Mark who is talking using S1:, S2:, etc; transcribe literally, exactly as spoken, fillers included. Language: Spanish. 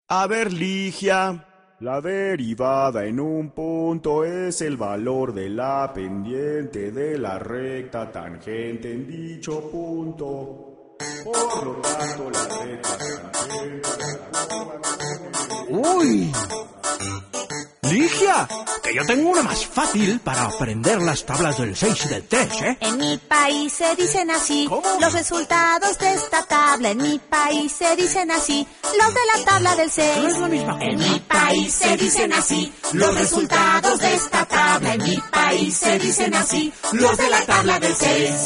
S1: A ver, Ligia. La derivada en un punto es el valor de la pendiente de la recta tangente en dicho punto. Por lo tanto, la recta tangente...
S2: ¡Uy! ¡Ligia! Que yo tengo una más fácil para aprender las tablas del seis y del tres, ¿eh?
S3: En mi país se dicen así.
S2: ¿Cómo?
S3: Los resultados de esta tabla. En mi país se dicen así. Los de la tabla del seis.
S2: No es la misma cosa.
S3: En mi país se dicen así. Los resultados de esta tabla. En mi país se dicen así. Los de la tabla del seis.